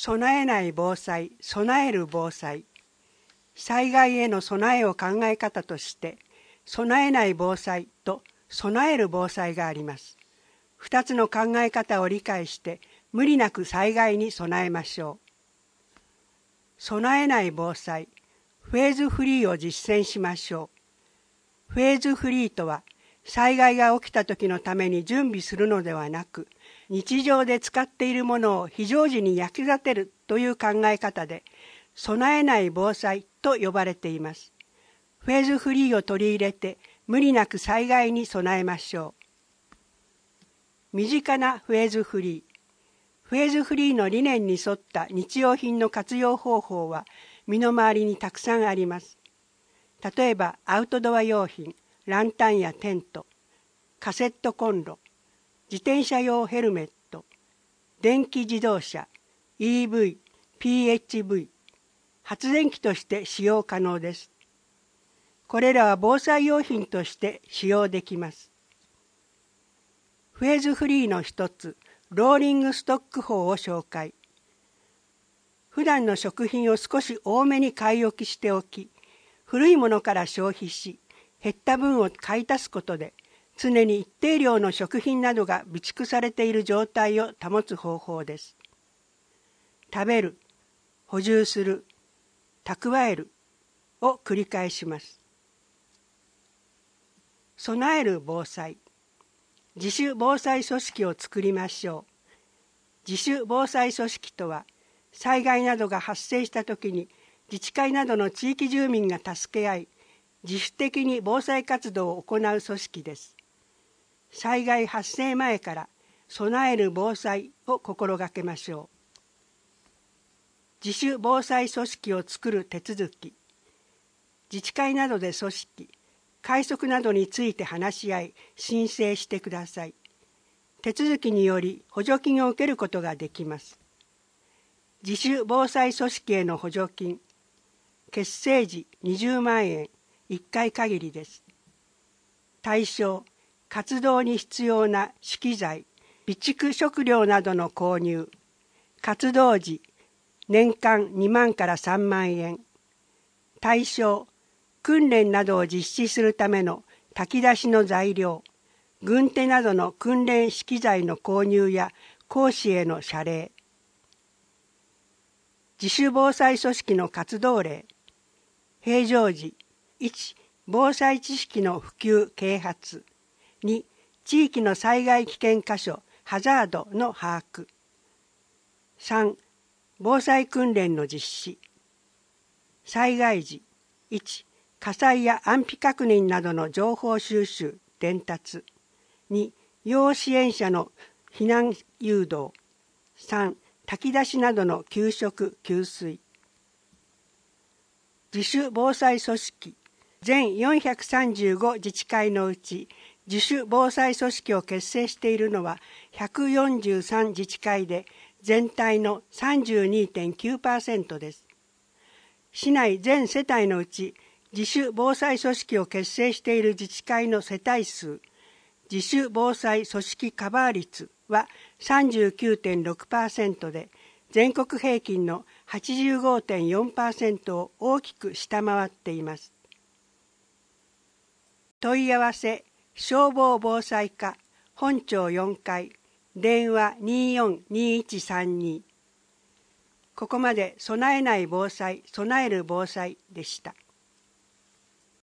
備えない防災、備える防災。災害への備えを考え方として、備えない防災と備える防災があります。2つの考え方を理解して、無理なく災害に備えましょう。備えない防災、フェーズフリーを実践しましょう。フェーズフリーとは、災害が起きた時のために準備するのではなく、日常で使っているものを非常時に役立てるという考え方で、備えない防災と呼ばれています。フェーズフリーを取り入れて、無理なく災害に備えましょう。身近なフェーズフリー。フェーズフリーの理念に沿った日用品の活用方法は身の回りにたくさんあります。例えばアウトドア用品、ランタンやテント、カセットコンロ、自転車用ヘルメット、電気自動車、EV、PHV、発電機として使用可能です。これらは防災用品として使用できます。フェーズフリーの一つ、ローリングストック法を紹介。普段の食品を少し多めに買い置きしておき、古いものから消費し、減った分を買い足すことで、常に一定量の食品などが備蓄されている状態を保つ方法です。食べる、補充する、蓄えるを繰り返します。備える防災。自主防災組織を作りましょう。自主防災組織とは、災害などが発生したときに自治会などの地域住民が助け合い、自主的に防災活動を行う組織です。災害発生前から備える防災を心がけましょう。自主防災組織を作る手続き。自治会などで組織、会則などについて話し合い、申請してください。手続きにより補助金を受けることができます。自主防災組織への補助金、結成時20万円、1回限りです。対象、活動に必要な資機材、備蓄食料などの購入、活動時、年間2万から3万円。対象、訓練などを実施するための炊き出しの材料、軍手などの訓練資機材の購入や講師への謝礼。自主防災組織の活動例。平常時、1、防災知識の普及・啓発。2、地域の災害危険箇所、ハザードの把握。3、防災訓練の実施。災害時、1、火災や安否確認などの情報収集・伝達。2、要支援者の避難誘導。3、炊き出しなどの給食・給水。自主防災組織。全435自治会のうち、自主防災組織を結成しているのは143自治会で、全体の 32.9% です。市内全世帯のうち、自主防災組織を結成している自治会の世帯数、自主防災組織カバー率は 39.6% で、全国平均の 85.4% を大きく下回っています。問い合わせ、消防防災課、本町4階、電話242132。ここまで備えない防災、備える防災でした。